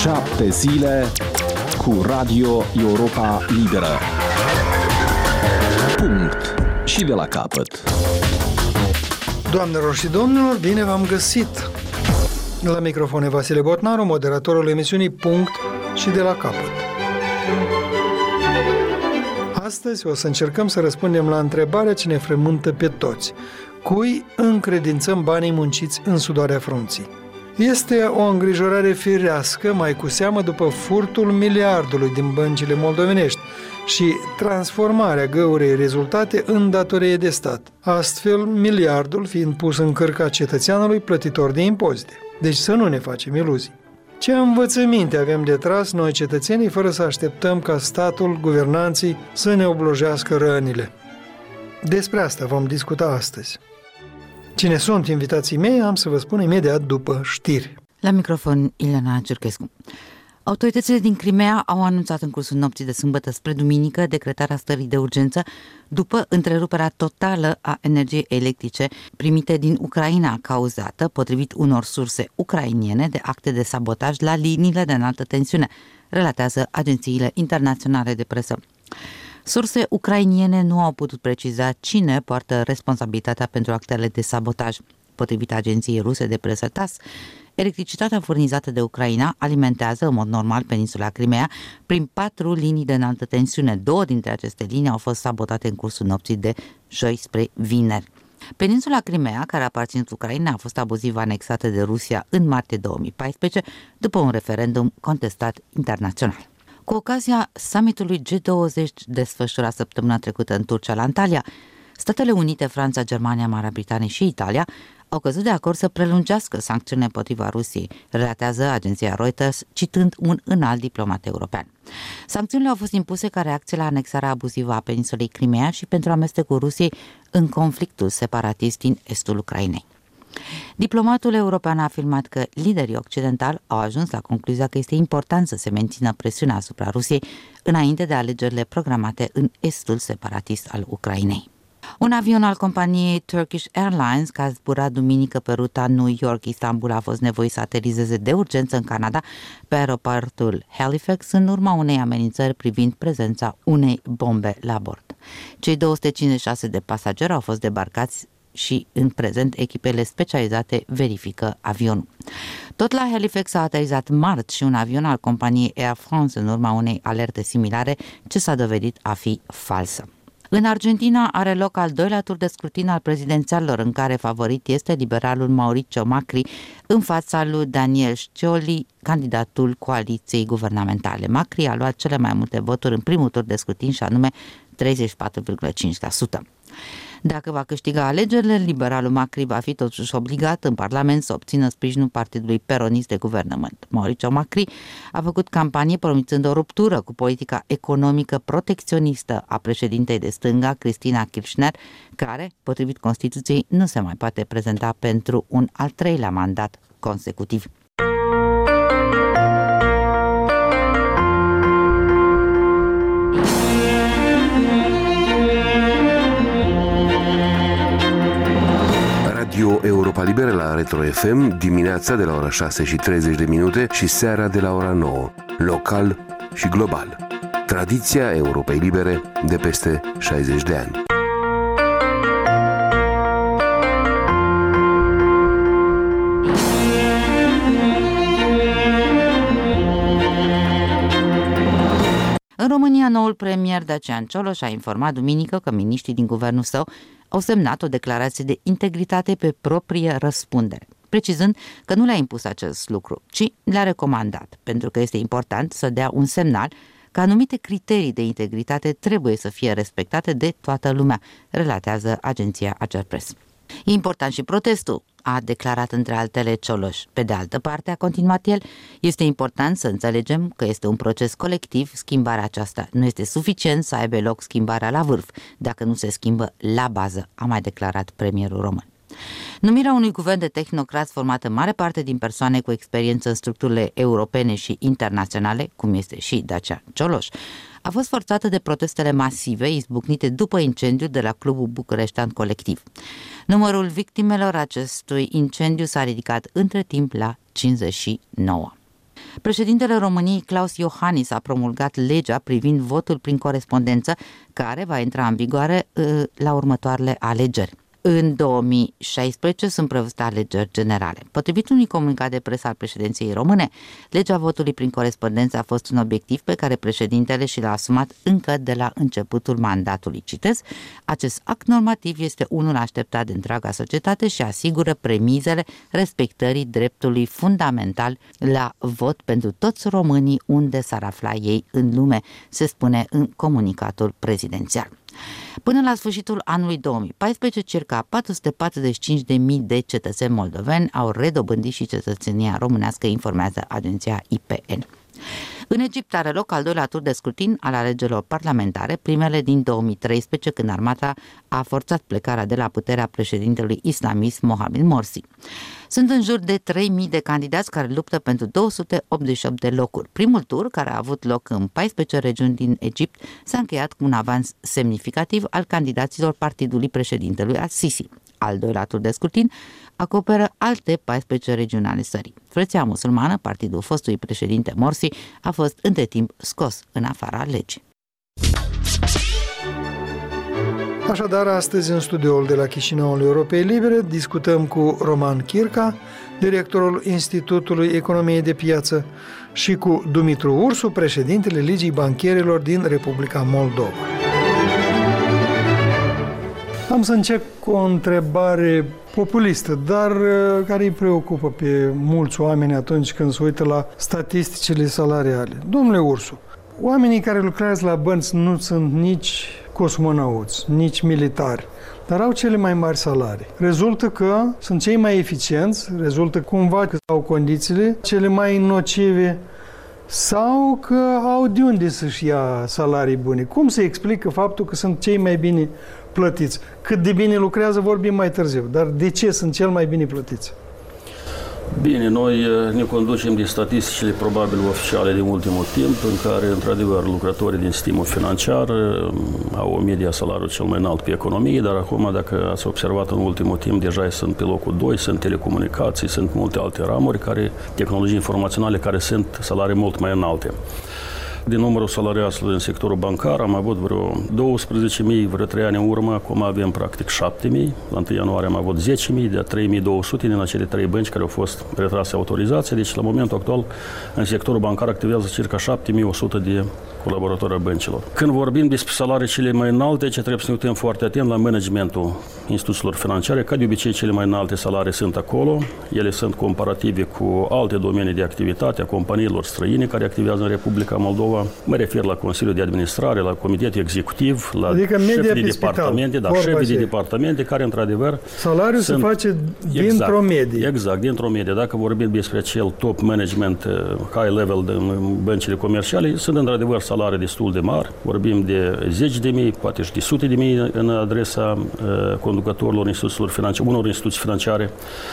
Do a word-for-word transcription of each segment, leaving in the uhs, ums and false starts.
Șapte zile cu Radio Europa Liberă. Punct. Și de la capăt. Doamnelor și domnilor, bine v-am găsit! La microfon e Vasile Botnaru, moderatorul emisiunii Punct și de la capăt. Astăzi o să încercăm să răspundem la întrebarea ce ne frământă pe toți. Cui încredințăm banii munciți în sudoarea frunții? Este o îngrijorare firească, mai cu seamă după furtul miliardului din băncile moldovenești și transformarea găurei rezultate în datorie de stat. Astfel, miliardul fiind pus în cărca cetățeanului plătitor de impozite. Deci să nu ne facem iluzii. Ce învățăminte avem de tras noi cetățenii fără să așteptăm ca statul, guvernanții să ne oblojească rănile? Despre asta vom discuta astăzi. Cine sunt invitații mei, am să vă spun imediat după știri. La microfon, Ileana Ciurchescu. Autoritățile din Crimea au anunțat în cursul nopții de sâmbătă spre duminică decretarea stării de urgență după întreruperea totală a energiei electrice primite din Ucraina, cauzată, potrivit unor surse ucrainiene, de acte de sabotaj la liniile de înaltă tensiune, relatează agențiile internaționale de presă. Surse ucrainiene nu au putut preciza cine poartă responsabilitatea pentru actele de sabotaj. Potrivit agenției ruse de presă T A S, electricitatea furnizată de Ucraina alimentează în mod normal peninsula Crimea prin patru linii de înaltă tensiune. Două dintre aceste linii au fost sabotate în cursul nopții de joi spre vineri. Peninsula Crimea, care a aparținut Ucraina, a fost abuziv anexată de Rusia în martie două mii paisprezece, după un referendum contestat internațional. Cu ocazia summitului G douăzeci desfășurat săptămâna trecută în Turcia, la Antalya, Statele Unite, Franța, Germania, Marea Britanie și Italia au căzut de acord să prelungească sancțiunile împotriva Rusiei, relatează agenția Reuters, citând un înalt diplomat european. Sancțiunile au fost impuse ca reacție la anexarea abuzivă a peninsulei Crimea și pentru amestecul Rusiei în conflictul separatist din estul Ucrainei. Diplomatul european a afirmat că liderii occidentali au ajuns la concluzia că este important să se mențină presiunea asupra Rusiei înainte de alegerile programate în estul separatist al Ucrainei. Un avion al companiei Turkish Airlines, care a zburat duminică pe ruta New York-Istanbul, a fost nevoit să aterizeze de urgență în Canada pe aeroportul Halifax în urma unei amenințări privind prezența unei bombe la bord. Cei două sute cincizeci și șase de pasageri au fost debarcați și în prezent echipele specializate verifică avionul. Tot la Halifax a aterizat marți și un avion al companiei Air France în urma unei alerte similare ce s-a dovedit a fi falsă. În Argentina are loc al doilea tur de scrutin al prezidențialilor, în care favorit este liberalul Mauricio Macri în fața lui Daniel Scioli, candidatul coaliției guvernamentale. Macri a luat cele mai multe voturi în primul tur de scrutin, și anume treizeci și patru virgulă cinci la sută. Dacă va câștiga alegerile, liberalul Macri va fi totuși obligat în Parlament să obțină sprijinul partidului peronist de guvernământ. Mauricio Macri a făcut campanie promițând o ruptură cu politica economică protecționistă a președintei de stânga, Cristina Kirchner, care, potrivit Constituției, nu se mai poate prezenta pentru un al treilea mandat consecutiv. Radio Europa Liberă la Retro F M, dimineața de la ora șase și treizeci de minute și seara de la ora nouă, local și global. Tradiția Europei Libere de peste șaizeci de ani. În România, noul premier Dacian Cioloș a informat duminică că miniștrii din guvernul său au semnat o declarație de integritate pe proprie răspundere, precizând că nu le-a impus acest lucru, ci le-a recomandat, pentru că este important să dea un semnal că anumite criterii de integritate trebuie să fie respectate de toată lumea, relatează agenția Agerpres. E important și protestul, a declarat între altele Cioloș. Pe de altă parte, a continuat el, este important să înțelegem că este un proces colectiv, schimbarea aceasta. Nu este suficient să aibă loc schimbarea la vârf, dacă nu se schimbă la bază, a mai declarat premierul român. Numirea unui guvern de tehnocrați format în mare parte din persoane cu experiență în structurile europene și internaționale, cum este și Dacian Cioloș, a fost forțată de protestele masive izbucnite după incendiul de la Clubul Bucureștean Colectiv. Numărul victimelor acestui incendiu s-a ridicat între timp la cincizeci și nouă. Președintele României, Klaus Iohannis, a promulgat legea privind votul prin corespondență, care va intra în vigoare uh, la următoarele alegeri. În două mii șaisprezece sunt prevăzute alegeri generale. Potrivit unui comunicat de presă al președinției române, legea votului prin corespondență a fost un obiectiv pe care președintele și l-a asumat încă de la începutul mandatului. Citez, acest act normativ este unul așteptat de întreaga societate și asigură premizele respectării dreptului fundamental la vot pentru toți românii unde s-ar afla ei în lume, se spune în comunicatul prezidențial. Până la sfârșitul anului două mii paisprezece, circa patru sute patruzeci și cinci de mii de cetățeni moldoveni au redobândit și cetățenia românească, informează agenția I P N. În Egipt are loc al doilea tur de scrutin al alegerilor parlamentare, primele din două mii treisprezece, când armata a forțat plecarea de la puterea președintelui islamist Mohamed Morsi. Sunt în jur de trei mii de candidați care luptă pentru două sute optzeci și opt de locuri. Primul tur, care a avut loc în paisprezece regiuni din Egipt, s-a încheiat cu un avans semnificativ al candidaților partidului președintelui al-Sisi. Al doilea tur de scrutin acoperă alte paisprezece regiuni ale țării. Frăția musulmană, partidul fostului președinte Morsi, a fost între timp scos în afara legii. Așadar, astăzi în studioul de la Chișinăul Europei Libere discutăm cu Roman Chirca, directorul Institutului Economiei de Piață, și cu Dumitru Ursu, președintele Ligii Bancherilor din Republica Moldova. Am să încep cu o întrebare populistă, dar care îi preocupă pe mulți oameni atunci când se uită la statisticile salariale. Domnule Ursu, oamenii care lucrează la bănci nu sunt nici cosmonauți, nici militari, dar au cele mai mari salarii. Rezultă că sunt cei mai eficienți, rezultă cumva că au condițiile cele mai nocive sau că au de unde să-și ia salarii bune. Cum se explică faptul că sunt cei mai bine plătiți? Cât de bine lucrează vorbim mai târziu, dar de ce sunt cel mai bine plătiți? Bine, noi ne conducem de statisticile probabil oficiale din ultimul timp, în care, într-adevăr, lucrătorii din sistemul financiar au o media salariul cel mai înalt pe economie, dar acum, dacă ați observat în ultimul timp, deja sunt pe locul doi, sunt telecomunicații, sunt multe alte ramuri, care, tehnologii informaționale, care sunt salarii mult mai înalte. Din numărul salariaților în sectorul bancar am avut vreo douăsprezece mii, vreo trei ani în urmă, acum avem practic șapte mii. La întâi ianuarie am avut zece mii, de trei mii două sute din acele trei bănci care au fost retrase autorizație. Deci, la momentul actual, în sectorul bancar activează circa șapte mii o sută de colaboratori ai băncilor. Când vorbim despre salarii cele mai înalte, ce trebuie să ne uităm foarte atent la managementul instituțiilor financiare. Ca de obicei, cele mai înalte salarii sunt acolo. Ele sunt comparative cu alte domenii de activitate a companiilor străine care activează în Republica Moldova. Mă refer la Consiliul de Administrare, la Comitetul Executiv, la adică șefii de departamente, da, șefii de departamente care, într-adevăr, salariul sunt, se face dintr-o exact, medie. Exact, dintr-o medie. Dacă vorbim despre acel top management, high level de băncile comerciale, sunt, într-adevăr, salarii destul de mari. Vorbim de zeci de mii, poate și de sute de mii în adresa uh, conducătorilor instituțiilor financiare, unor instituții financiare,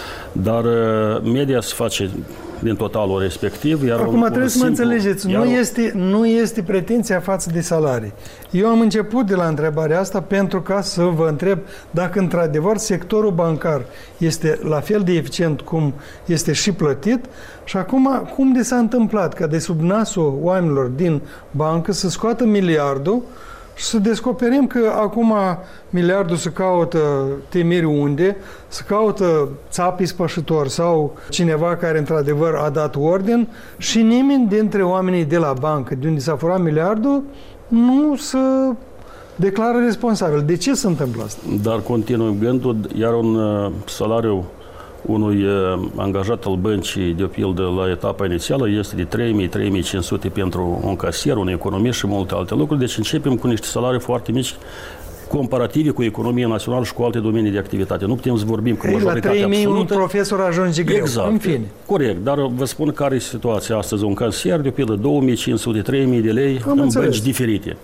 dar uh, media se face din totalul respectiv. Iar Acum un, trebuie un să mă simplu, înțelegeți, nu, un... este, nu este pretenția față de salarii. Eu am început de la întrebarea asta pentru ca să vă întreb dacă într-adevăr sectorul bancar este la fel de eficient cum este și plătit și acum cum de s-a întâmplat ca de sub nasul oamenilor din bancă să scoată miliardul și să descoperim că acum miliardul se caută temeri unde, se caută țapii spășitori sau cineva care într-adevăr a dat ordin și nimeni dintre oamenii de la bancă, de unde s-a furat miliardul, nu se declară responsabil. De ce se întâmplă asta? Dar continuă gândul, iar un uh, salariu unui uh, angajat al băncii, de pildă, la etapa inițială, este de trei mii - trei mii cinci sute pentru un casier, un economist și multe alte lucruri. Deci începem cu niște salarii foarte mici comparative cu economia națională și cu alte domenii de activitate. Nu putem să vorbim cu majoritatea absolută. La trei mii un profesor ajunge greu. Exact. În fine. Corect. Dar vă spun care e situația astăzi. Un casier, de pildă, două mii cinci sute - trei mii de lei Am în înțeles. bănci diferite.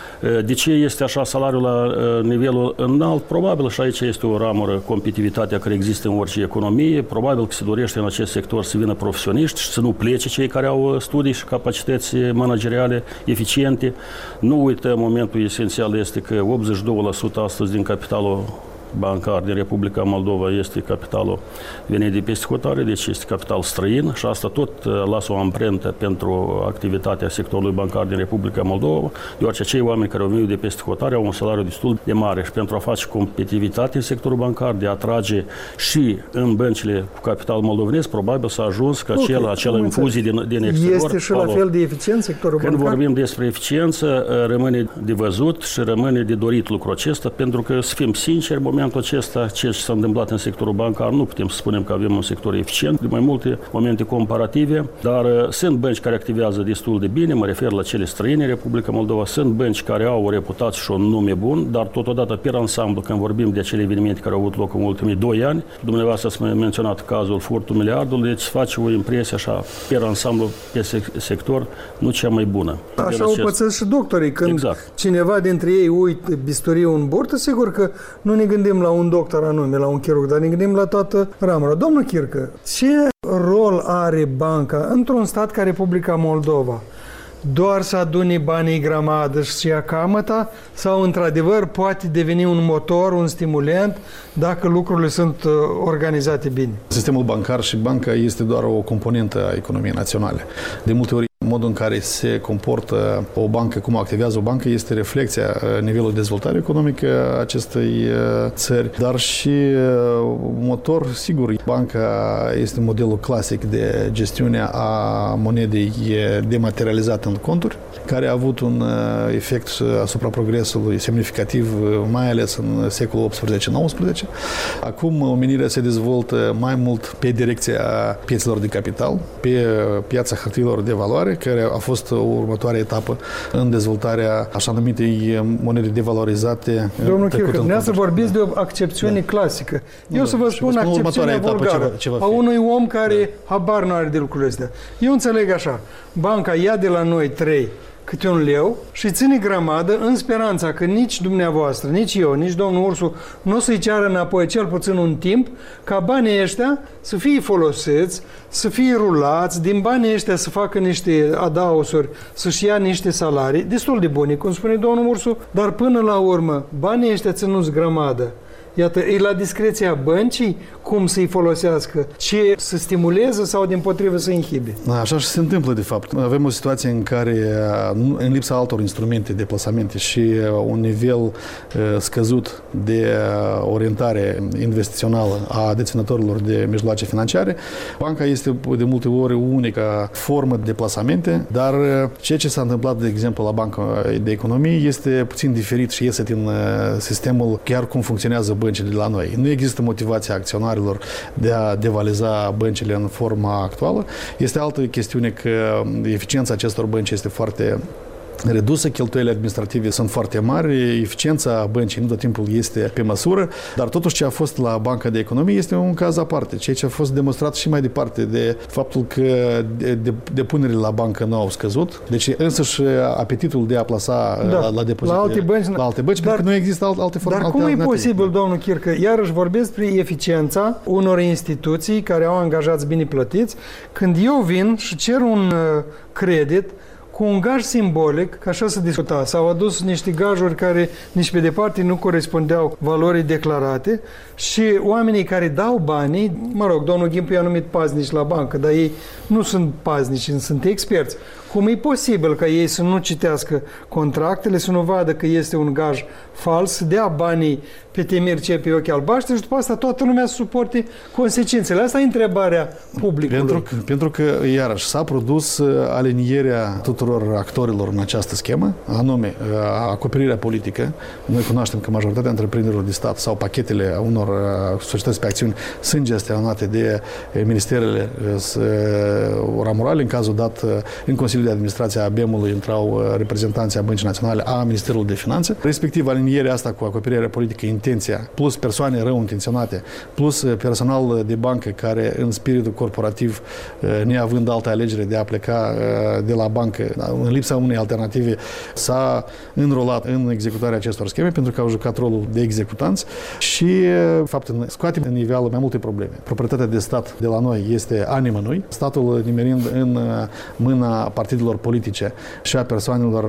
De ce este așa salariul la nivelul înalt? Probabil și aici este o ramură, competitivitatea care există în orice economie. Probabil că se dorește în acest sector să vină profesioniști și să nu plece cei care au studii și capacități manageriale eficiente. Nu uităm, momentul esențial este că optzeci și doi la sută astăzi din capitalul bancar din Republica Moldova este capitalul venit de peste hotare, deci este capital străin și asta tot lasă o amprentă pentru activitatea sectorului bancar din Republica Moldova, deoarece cei oameni care au venit de peste hotare au un salariu destul de mare și pentru a face competitivitate în sectorul bancar, de a atrage și în băncile cu capital moldovenesc, probabil s-a ajuns ca okay, acela, acela infuzii din, din exterior. Este și la fel de eficient sectorul Când bancar? Când vorbim despre eficiență, rămâne de văzut și rămâne de dorit lucrul acesta, pentru că, să fim sinceri, în momentul acesta, ceea ce s-a întâmplat în sectorul bancar, nu putem să spunem că avem un sector eficient, de mai multe momente comparative, dar sunt bănci care activează destul de bine, mă refer la cele străine, Republica Moldova, sunt bănci care au o reputație și un nume bun, dar totodată, pe ansamblu, când vorbim de acele evenimente care au avut loc în ultimii doi ani, dumneavoastră ați menționat cazul furtul miliardului, deci face o impresie așa, pe ansamblu, pe sector, nu cea mai bună. Așa o pățesc și doctorii. Când exact. cineva dintre ei uită bisturiu în burtă, sigur că nu ne gândim la un doctor anume, la un chirurg, dar ne gândim la toată ramura. Domnul Chircă, ce rol are banca într-un stat ca Republica Moldova? Doar să adune banii grămadă și să ia camăta sau, într-adevăr, poate deveni un motor, un stimulant, dacă lucrurile sunt organizate bine? Sistemul bancar și banca este doar o componentă a economiei naționale. De multe ori, modul în care se comportă o bancă, cum activează o bancă, este reflecția nivelului de dezvoltare economică a acestei țări, dar și motor, sigur, banca este modelul clasic de gestiune a monedei dematerializată în conturi, care a avut un efect asupra progresului semnificativ, mai ales în secolul optsprezece nouăsprezece. Acum omenirea se dezvoltă mai mult pe direcția piețelor de capital, pe piața hârtiilor de valoare, care a fost o următoare etapă în dezvoltarea așa numitei monede devalorizate. Domnul Chircă, dumneavoastră vorbiți de o accepțiune da. clasică. Eu da. să vă spun accepțiunea vulgară ceva, ceva a unui om care da. habar nu are de lucrurile astea. Eu înțeleg așa, banca ia de la noi trei câte un leu și ține grămadă în speranța că nici dumneavoastră, nici eu, nici domnul Ursu nu o să-i ceară înapoi cel puțin un timp ca banii ăștia să fie folosiți, să fie rulați, din banii ăștia să facă niște adaosuri, să-și ia niște salarii, destul de bune, cum spune domnul Ursu, dar până la urmă, banii ăștia ținuți grămadă. Iată, e la discreția băncii cum să-i folosească, ce să stimuleze sau dimpotrivă să inhibe. Așa și se întâmplă, de fapt. Avem o situație în care, în lipsa altor instrumente de plasamente și un nivel scăzut de orientare investițională a deținătorilor de mijloace financiare, banca este de multe ori unica formă de plasamente, dar ceea ce s-a întâmplat, de exemplu, la Banca de Economie este puțin diferit și iese din sistemul chiar cum funcționează băncile de la noi. Nu există motivația acționarilor de a devaliza băncile în forma actuală. Este altă chestiune că eficiența acestor bănci este foarte redusă, cheltuielile administrative sunt foarte mari, eficiența băncii nu tot timpul este pe măsură, dar totuși ce a fost la Banca de Economie este un caz aparte. Ceea ce a fost demonstrat și mai departe de faptul că depunerile la bancă nu au scăzut, deci însăși apetitul de a plasa da, la, la depozite la alte bănci, la alte bănci dar, pentru că nu există alte forme. Dar cum e posibil, domnul Chircă, iarăși vorbesc despre eficiența unor instituții care au angajați bine plătiți, când eu vin și cer un credit cu un gaj simbolic, că așa se discuta, s-au adus niște gajuri care nici pe departe nu corespundeau valorii declarate și oamenii care dau banii, mă rog, domnul Ghimpu i-a numit paznici la bancă, dar ei nu sunt paznici, sunt experți. Cum e posibil ca ei să nu citească contractele, să nu vadă că este un gaj fals, să dea banii pe temeri ce pe ochi albaștri și după asta toată lumea să suporte consecințele? Asta e întrebarea publicului. Pentru că, pentru că iarăși, s-a produs alinierea tuturor actorilor în această schemă, anume acoperirea politică. Noi cunoaștem că majoritatea întreprinderilor de stat sau pachetele unor societăți pe acțiuni sunt gestionate de ministerele ramurale. În cazul dat, în Consiliul de Administrație a B E M-ului intrau reprezentanții a Băncii Naționale, a Ministerului de Finanțe. Respectiv, alinierea asta cu acoperirea politică, intenția, plus persoane rău intenționate, plus personal de bancă care, în spiritul corporativ, neavând altă alegere de a pleca de la bancă, în lipsa unei alternative, s-a înrolat în executarea acestor scheme pentru că au jucat rolul de executanți și, fapt, scoatem în nivel mai multe probleme. Proprietatea de stat de la noi este a nimănui, statul nimerind în mâna partidelor politice și a persoanelor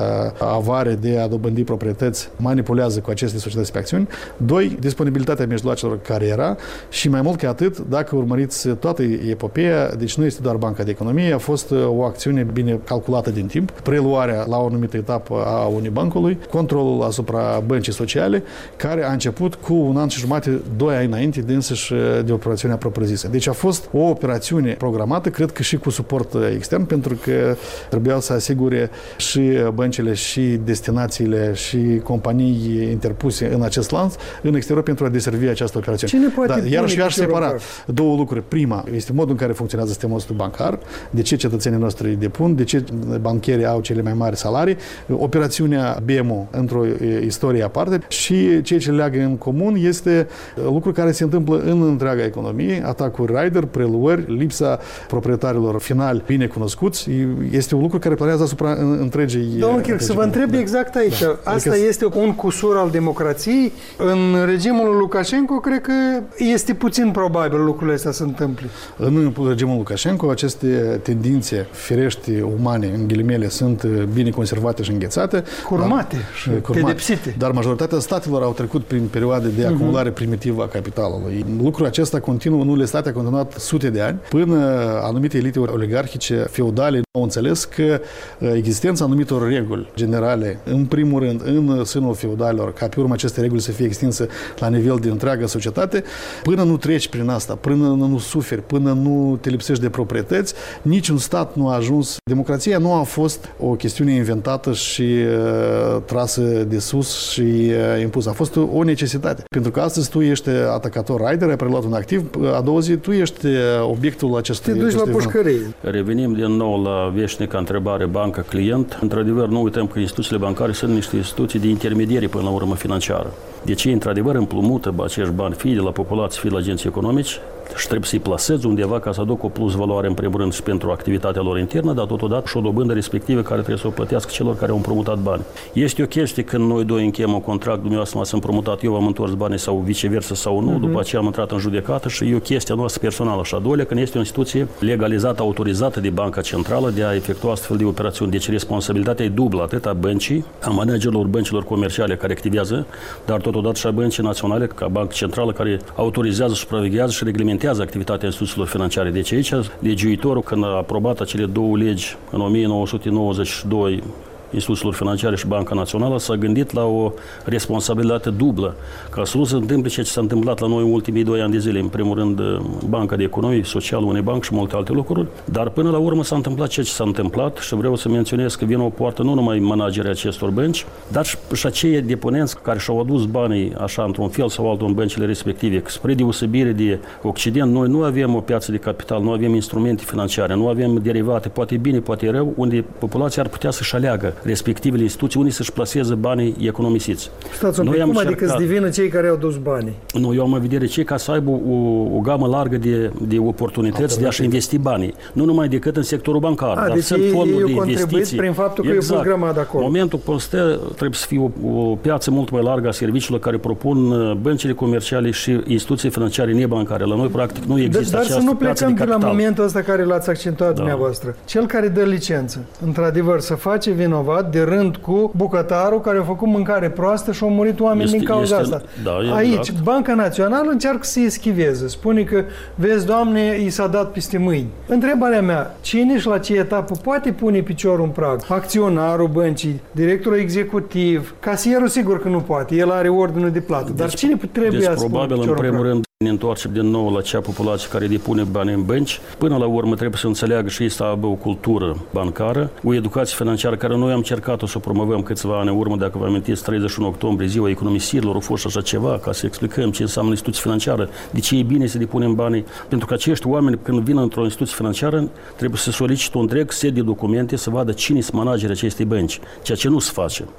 avare de a dobândi proprietăți manipulează cu aceste societăți pe acțiuni. Doi, disponibilitatea mijloacelor care era și mai mult ca atât, dacă urmăriți toată epopeea, deci nu este doar Banca de Economie, a fost o acțiune bine calculată din timp, preluarea la o anumită etapă a Unibancului, controlul asupra băncii sociale, care a început cu un an și jumate, doi ani înainte de însăși de operațiunea propriu-zisă. Deci a fost o operațiune programată, cred că și cu suport extern, pentru că trebuiau să asigure și băncile și destinațiile și companii interpuse în acest lanț, în exterior, pentru a deservi această operațiune. Cine poate da, iar și aș separa două lucruri. Prima este modul în care funcționează sistemul nostru bancar, de ce cetățenii noștri depun, de ce bancherii au cele mai mari salarii, operațiunea B M O într-o istorie aparte și ceea ce leagă în comun este lucru care se întâmplă în întreaga economie, atacuri rider, preluări, lipsa proprietarilor finali bine cunoscuți, este un lucru care planează asupra întregii... Domnul Chirc, să vă întreb da. exact aici. Da. Asta adică este un cusur al democrației. În regimul lui Lukashenko, cred că este puțin probabil lucrurile astea să întâmple. În regimul Lukashenko, aceste tendințe firești umane, în ghilimele, sunt bine conservate și înghețate. Curmate dar, și curmate. pedepsite. Dar majoritatea statelor au trecut prin perioade de acumulare uh-huh. primitivă a capitalului. Lucrul acesta continuă, în unele state a continuat sute de ani, până anumite elite oligarhice feudale au înțeles că existența anumitor reguli generale, în primul rând, în sânul feudalilor, ca pe urmă aceste reguli să fie extinse la nivel de întreaga societate, până nu treci prin asta, până nu suferi, până nu te lipsești de proprietăți, niciun stat nu a ajuns. Democrația nu a fost o chestiune inventată și uh, trasă de sus și uh, impusă. A fost o necesitate. Pentru că astăzi tu ești atacator rider, ai preluat un activ, a doua zi tu ești obiectul acestui... Te duci la pușcărie. Revenim din nou la veșnica întrebare bancă-client. Într-adevăr, nu uităm că instituțiile bancare sunt niște instituții de intermediere până la urmă financiară. Deci ei, într-adevăr, împrumută acești bani, fie de la populație, fie de la agenții economici, și trebuie să-i plasezi undeva ca să aducă o plus valoare, în primul rând, și pentru activitatea lor internă, dar totodată și o dobândă respectivă care trebuie să o plătească celor care au împrumutat bani. Este o chestie când noi doi încheiem un contract, dumneavoastră m-ați împrumutat, eu v-am întors banii sau viceversa sau nu, uh-huh. după aceea am intrat în judecată și e o chestie noastră personală. Și a doilea, când este o instituție legalizată, autorizată de Banca Centrală de a efectua astfel de operațiuni. Deci responsabilitatea e dublă, atât a băncii, a managerilor băncilor comerciale care activează, dar totodată și a băncii naționale, ca Banca Centrală, care autorizează, supraveghează și reglementează activitatea instituțiilor financiare. Deci aici, legiuitorul, când a aprobat acele două legi în o mie nouă sute nouăzeci și doi, instituțiilor financiare și Banca Națională, s-a gândit la o responsabilitate dublă, ca să nu se întâmple ceea ce s-a întâmplat la noi în ultimii doi ani de zile. În primul rând, Banca de Economie Socială, Unibanc și multe alte lucruri, dar până la urmă s-a întâmplat ceea ce s-a întâmplat și vreau să menționez că vine o poartă nu numai managerii acestor bănci, dar și acei deponenți care și-au adus banii așa într-un fel sau altul în băncile respective. Spre deosebire de Occident, noi nu avem o piață de capital, nu avem instrumente financiare, nu avem derivate, poate bine, poate rău, unde populația ar putea să-și aleagă respectivele instituții unde să-și plaseze banii economisiți. Stați un pic, cum adică încercat... să devină cei care au dus banii? Nu, eu am în vedere cei ca să aibă o, o gamă largă de, de oportunități de a-și investi banii. Nu numai decât în sectorul bancar, a, dar deci sunt ei, fonduri ei de investiții. Prin faptul că exact. E pus grămadă acolo. Momentul constă trebuie să fie o, o piață mult mai largă a serviciilor care propun băncile comerciale și instituții financiare nebancare. La noi, practic, nu există dar această să nu piață de plecăm capital. de la momentul ăsta care l-ați accentuat da. dumneavoastră. Cel care dă licență, într-adevăr, să face vinovat de rând cu bucătarul care a făcut mâncare proastă și au murit oameni este, din cauza este, asta. Da, Aici, exact. Banca Națională încearcă să se eschiveze. Spune că, vezi, Doamne, i s-a dat peste mâini. Întrebarea mea, cine și la ce etapă poate pune piciorul în prag? Acționarul băncii, directorul executiv, casierul sigur că nu poate, el are ordinul de plată. Deci, dar cine trebuie deci, să pune probabil, piciorul în primul în prag? rând, ne întoarcem din nou la cea populație care depune bani în bănci. Până la urmă trebuie să înțeleagă și ei să aibă o cultură bancară, o educație financiară care noi am încercat-o să o promovăm câțiva ani în urmă, dacă vă amintiți, treizeci și unu octombrie, ziua economisirilor, a fost așa ceva, ca să explicăm ce înseamnă instituție financiară, de ce e bine să depunem banii, pentru că acești oameni, când vin într-o instituție financiară, trebuie să solicite un întreg set de documente, să vadă cine sunt managerii acestei bănci, ceea ce nu se face.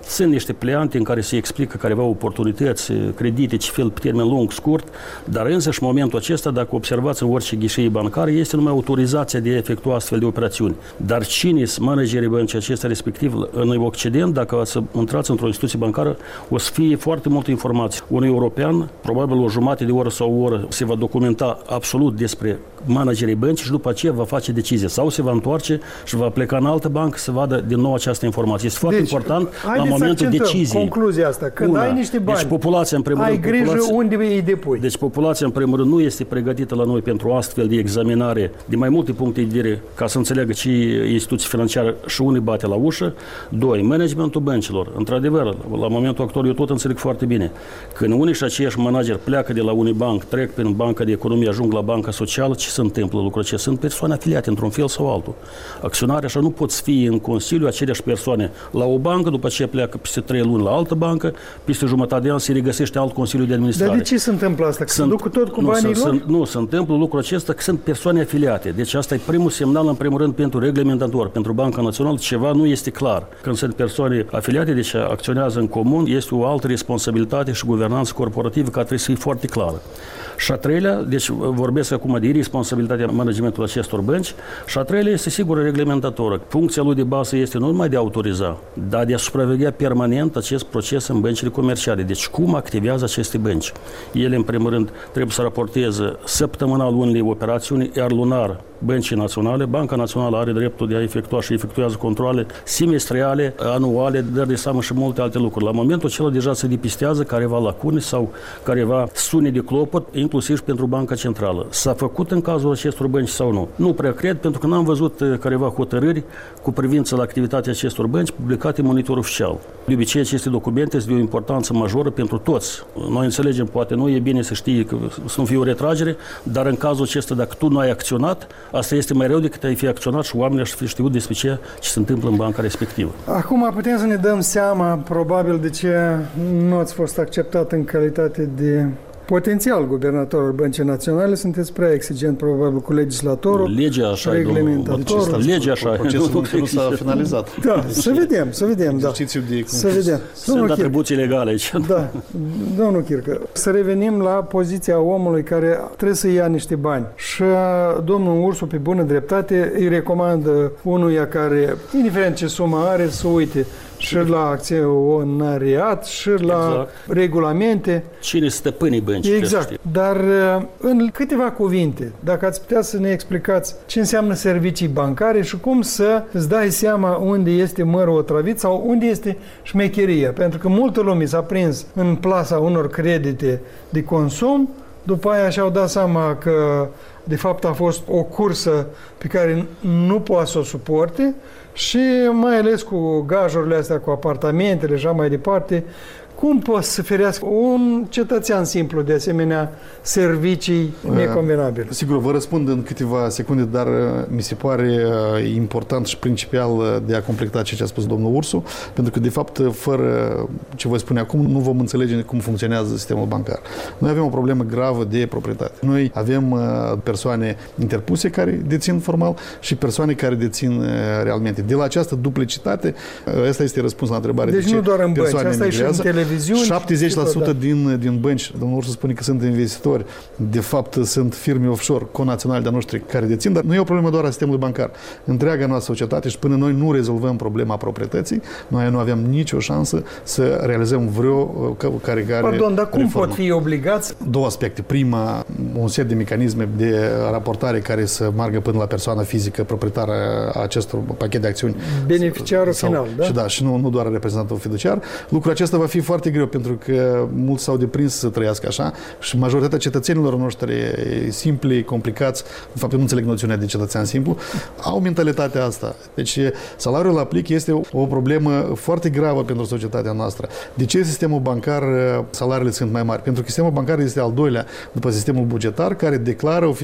Sunt niște pleante în care se explică careva oportunități, credite, ce fel pe termen lung, scurt, dar însăși în momentul acesta, dacă observați în orice ghișei bancare, este numai autorizația de a efectua astfel de operațiuni. Dar cine sunt managerii băncii acestea, respectiv în Occident, dacă o să intrați într-o instituție bancară, o să fie foarte multe informații. Un european, probabil o jumătate de oră sau o oră, se va documenta absolut despre managerii băncii și după aceea va face decizie sau se va întoarce și va pleca în altă bancă să vadă din nou această informație. Este foarte deci, important la momentul deciziei. Concluzia asta. Când Una, ai niște bani, deci populația, în primul ai rând, grijă populația, unde îi depui. Deci populația, în primul rând, nu este pregătită la noi pentru astfel de examinare de mai multe puncte de vedere ca să înțeleagă ce instituții financiare și unii bate la ușă. Doi, managementul băncilor. Într-adevăr, la momentul actual eu tot înțeleg foarte bine. Când unii și aceiași manageri pleacă de la Unibank, trec prin banca de economie, ajung la banca socială, ce se întâmplă lucrul acesta? Sunt persoane afiliate într-un fel sau altul. Acționari așa nu pot să fie în Consiliu aceleași persoane la o bancă, după aceea pleacă peste trei luni la altă bancă, peste jumătate de an se regăsește alt Consiliu de Administrare. Dar de ce se întâmplă asta? Că sunt, se duc tot cu nu, banii sunt, lor? Sunt, nu, se întâmplă lucrul acesta că sunt persoane afiliate. Deci asta e primul semnal, în primul rând, pentru reglementator, pentru Banca Națională, ceva nu este clar. Când sunt persoane afiliate, deci acționează în comun, este o altă responsabilitate și guvernanță corporativă care trebuie să fie foarte clară. Și a treilea, deci vorbesc acum de responsabilitatea managementului acestor bănci, și a treilea este sigur reglementatoră. Funcția lui de bază este nu numai de a autoriza, dar de a supraveghea permanent acest proces în băncile comerciale. Deci cum activează aceste bănci? Ele, în primul rând, trebuie să raporteze săptămânal unele operațiuni, iar lunar băncii naționale. Banca Națională are dreptul de a efectua și efectuează controle semestriale, anuale, dări de seamă și multe alte lucruri. La momentul acela deja se depistează careva lacune sau careva sune de clopot, inclusiv și pentru Banca Centrală. S-a făcut în cazul acestor bănci sau nu? Nu prea cred, pentru că n-am văzut careva hotărâri cu privință la activitatea acestor bănci publicate în monitor oficial. De obicei, aceste documente sunt de o importanță majoră pentru toți. Noi înțelegem, poate nu e bine să știi că să nu fie o retragere, dar în cazul acesta, dacă tu nu ai acționat, asta este mai rău decât ai fi acționat și oamenii ar fi știut despre ce, ce se întâmplă în banca respectivă. Acum putem să ne dăm seama, probabil, de ce nu ați fost acceptat în calitate de potențial guvernator al Băncii Naționale. Sunteți prea exigent, probabil, cu legislatorul, legea așa, reglementatorul. Legea așa. Procesul nu s-a finalizat. Da, să vedem, să vedem. Da. De să vedem. Sunt atribuții legale aici. Da, domnul Chircă, să revenim la poziția omului care trebuie să ia niște bani. Și domnul Ursu, pe bună dreptate, îi recomandă unuia care, indiferent ce sumă are, să uite și la acționariat, și la exact. regulamente. Cine stăpânii băncii. Exact. Dar în câteva cuvinte, dacă ați putea să ne explicați ce înseamnă servicii bancare și cum să îți dai seama unde este mărul otrăvit sau unde este șmecheria. Pentru că multă lume s-a prins în plasa unor credite de consum, după aia și-au dat seama că de fapt a fost o cursă pe care nu poate să o suporte și mai ales cu gajurile astea, cu apartamentele și așa mai departe, cum poate să ferească un cetățean simplu de asemenea servicii neconvenabile? Sigur, vă răspund în câteva secunde, dar mi se pare important și principial de a completa ceea ce a spus domnul Ursu, pentru că, de fapt, fără ce voi spune acum, nu vom înțelege cum funcționează sistemul bancar. Noi avem o problemă gravă de proprietate. Noi avem persoane interpuse care dețin formal și persoane care dețin realmente. De la această duplicitate, ăsta este răspuns la întrebare. Deci de ce nu doar în bănci, asta e și în televiziune. șaptezeci la sută din, din bănci, domnul Ursu spune că sunt investitori, de fapt sunt firme offshore, conaționale de-a noștri care dețin, dar nu e o problemă doar a sistemului bancar. Întreaga noastră societate și până noi nu rezolvăm problema proprietății, noi nu avem nicio șansă să realizăm vreo care care Pardon, dar cum reformă. pot fi obligați? Două aspecte. Prima, un set de mecanisme de raportare care să meargă până la persoana fizică proprietară a acestor pachet de acțiuni. Beneficiarul sau, final, da? Și da, și nu, nu doar reprezentantul fiduciar. Lucrul acesta va fi foarte greu, pentru că mulți s-au deprins să trăiască așa și majoritatea cetățenilor noștri simpli, complicați, în fapt nu înțeleg noțiunea de cetățean simplu, au mentalitatea asta. Deci salariul la plic este o problemă foarte gravă pentru societatea noastră. De ce sistemul bancar salariile sunt mai mari? Pentru că sistemul bancar este al doilea după sistemul bugetar, care declară oficial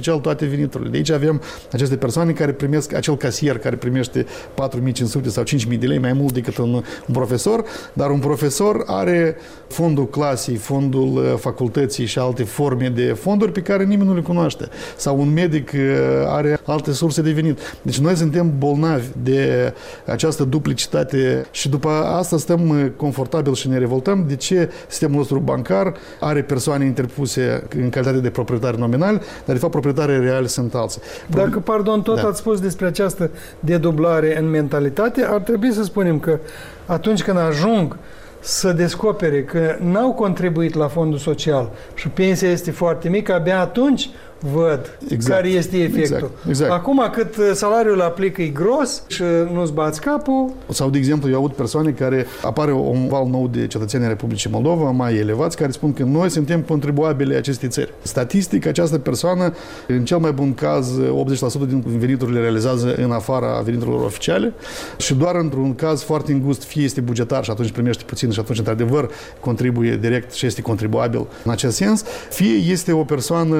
social toate veniturile. De aici avem aceste persoane care primesc, acel casier care primește patru mii cinci sute sau cinci mii de lei, mai mult decât un, un profesor, dar un profesor are fondul clasei, fondul facultății și alte forme de fonduri pe care nimeni nu le cunoaște. Sau un medic are alte surse de venit. Deci noi suntem bolnavi de această duplicitate și după asta stăm confortabil și ne revoltăm de ce sistemul nostru bancar are persoane interpuse în calitate de proprietari nominali, dar de fapt proprietarii reali sunt alții. Dacă, pardon, tot da. ați spus despre această dedublare în mentalitate, ar trebui să spunem că atunci când ajung să descopere că n-au contribuit la fondul social și pensia este foarte mică, abia atunci văd exact. care este efectul. Exact. Exact. Acum cât salariul aplică e gros și nu-ți bați capul. Sau, de exemplu, eu aud persoane care apare un val nou de cetățeni ai Republicii Moldova, mai elevați, care spun că noi suntem contribuabili acestei țări. Statistic, această persoană, în cel mai bun caz, optzeci la sută din veniturile realizează în afara veniturilor oficiale și doar într-un caz foarte îngust, fie este bugetar și atunci primește puțin și atunci, într-adevăr, contribuie direct și este contribuabil în acest sens, fie este o persoană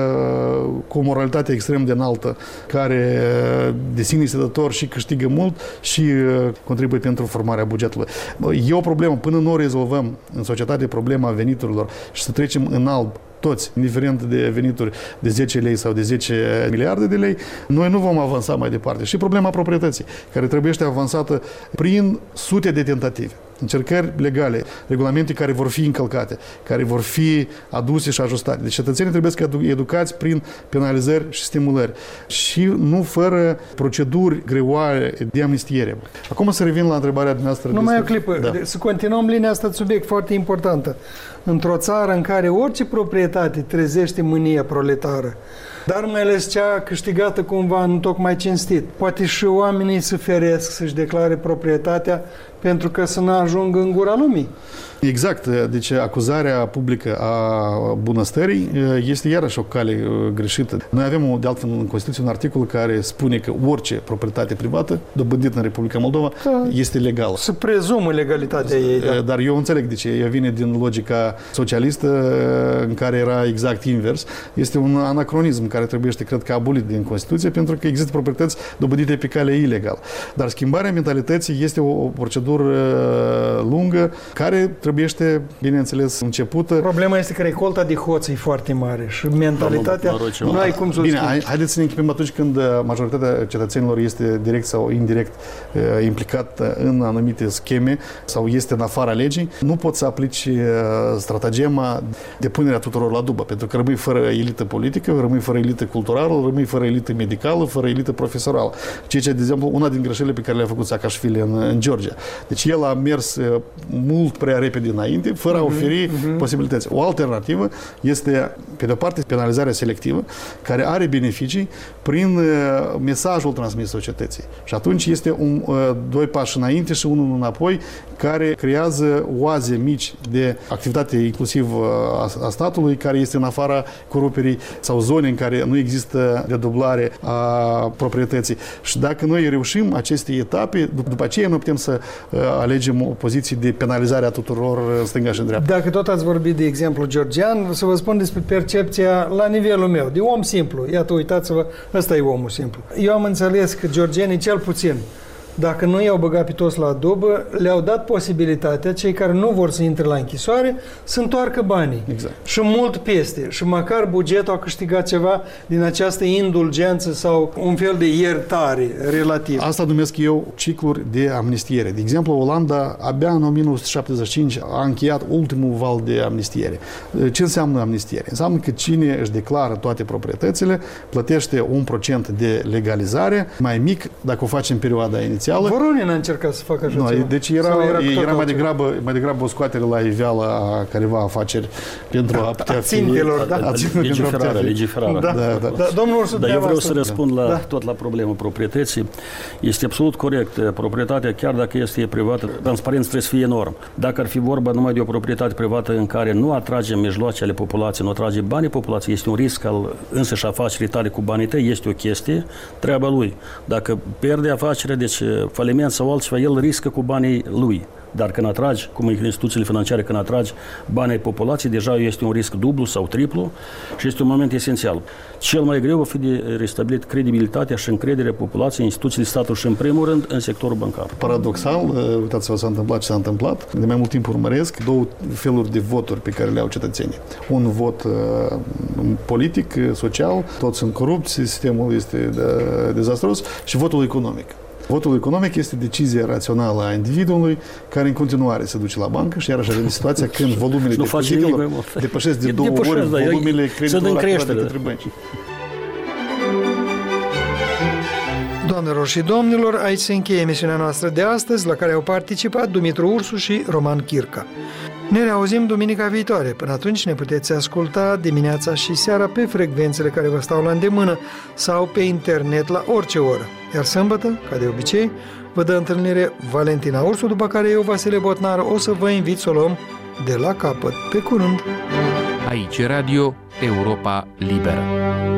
cu o moralitate extrem de înaltă, care de sine este dător și câștigă mult și contribuie pentru formarea bugetului. E o problemă. Până nu o rezolvăm în societate problema veniturilor și să trecem în alb toți, indiferent de venituri de zece lei sau de zece miliarde de lei, noi nu vom avansa mai departe. Și problema proprietății, care trebuie avansată prin sute de tentative. Încercări legale, regulamente care vor fi încălcate, care vor fi aduse și ajustate. Deci cetățenii trebuie să fie educați prin penalizări și stimulări și nu fără proceduri greoare de amnistiere. Acum să revin la întrebarea dumneavoastră. Numai o clipă. Da. Să continuăm linia asta de subiect foarte importantă. Într-o țară în care orice proprietate trezește mânia proletară, dar mai ales cea câștigată cumva nu tocmai cinstit. Poate și oamenii se feresc să-și declare proprietatea pentru că să nu ajungă în gura lumii. Exact. Deci acuzarea publică a bunăstării este iarăși o cale greșită. Noi avem, de altfel, în Constituție un articol care spune că orice proprietate privată dobândită în Republica Moldova da. este legală. Se prezumă legalitatea ei. Da. Dar eu înțeleg de ce. Ea vine din logica socialistă în care era exact invers. Este un anacronism care trebuie, cred că, abolit din Constituție pentru că există proprietăți dobândite pe cale ilegală. Dar schimbarea mentalității este o procedură lungă care trebuiește, bineînțeles, începută. Problema este că recolta de hoți e foarte mare și mentalitatea nu, nu ai cum să o Bine, schimbi. Haideți să ne închipim atunci când majoritatea cetățenilor este direct sau indirect uh, implicat în anumite scheme sau este în afara legii, nu poți să aplici uh, stratagema de punerea tuturor la dubă, pentru că rămâi fără elită politică, rămâi fără elită culturală, rămâi fără elită medicală, fără elită profesorală. Ceea ce, de exemplu, una din greșelile pe care le-a făcut Saakashvili în, în Georgia. Deci el a mers uh, mult prea repede înainte, fără a oferi uh-huh. posibilități. O alternativă este, pe de-o parte, penalizarea selectivă, care are beneficii prin uh, mesajul transmis societății. Și atunci este un, uh, doi pași înainte și unul înapoi, care creează oaze mici de activitate inclusiv uh, a, a statului, care este în afara coruperii sau zone în care nu există dedublare a proprietății. Și dacă noi reușim aceste etape, dup- după aceea noi putem să uh, alegem o poziție de penalizare a tuturor în stânga și în dreapta. Dacă tot ați vorbit de exemplu georgian, să vă spun despre percepția la nivelul meu, de om simplu. Iată, uitați-vă, ăsta e omul simplu. Eu am înțeles că georgienii, cel puțin, dacă nu i-au băgat pe toți la dubă, le-au dat posibilitatea, cei care nu vor să intre la închisoare, să întoarcă banii. Exact. Și mult peste. Și măcar bugetul a câștigat ceva din această indulgență sau un fel de iertare relativ. Asta numesc eu cicluri de amnistiere. De exemplu, Olanda abia în o mie nouă sute șaptezeci și cinci a încheiat ultimul val de amnistiere. Ce înseamnă amnistiere? Înseamnă că cine își declară toate proprietățile plătește un procent de legalizare mai mic dacă o face în perioada inițială. Voronin a încercat să facă așa no, ceva. Deci era, era, era mai, degrabă, mai degrabă o scoatere la iveală a careva afaceri pentru a putea fi... Țintelor, da. Legiferarea, legiferarea. Da, da, da. Da, domnul Ursu, Dar eu vreau să răspund la, da. tot la problema proprietății. Este absolut corect. Proprietatea, chiar dacă este privată, transparența trebuie să fie enorm. Dacă ar fi vorba numai de o proprietate privată în care nu atrage mijloacele populației, nu atrage banii populației, este un risc al însăși afacerii tale cu banii tăi, este o chestie, treaba lui. Dacă pierde afacerea, deci faliment sau altceva, el riscă cu banii lui. Dar când atragi, cum în instituțiile financiare, când atragi banii populației, deja este un risc dublu sau triplu și este un moment esențial. Cel mai greu va fi de restabilit credibilitatea și încrederea populației în instituțiile statului și, în primul rând, în sectorul bancar. Paradoxal, uitați-vă, s-a întâmplat ce s-a întâmplat. De mai mult timp urmăresc două feluri de voturi pe care le au cetățenii. Un vot uh, politic, social, toți sunt corupți, sistemul este dezastros, și votul economic. Votul economic este decizia rațională a individului care în continuare se duce la bancă și iarăși avem situația când volumele depozitelor depășesc de două ori volumele creditelor acordate de către bănci. Doamnelor și domnilor, aici se încheie emisiunea noastră de astăzi, la care au participat Dumitru Ursu și Roman Chirca. Ne reauzim duminica viitoare. Până atunci ne puteți asculta dimineața și seara pe frecvențele care vă stau la îndemână sau pe internet la orice oră. Iar sâmbătă, ca de obicei, vă dă întâlnire Valentina Ursu, după care eu, Vasile Botnar, o să vă invit să o luăm de la capăt. Pe curând! Aici Radio Europa Liberă.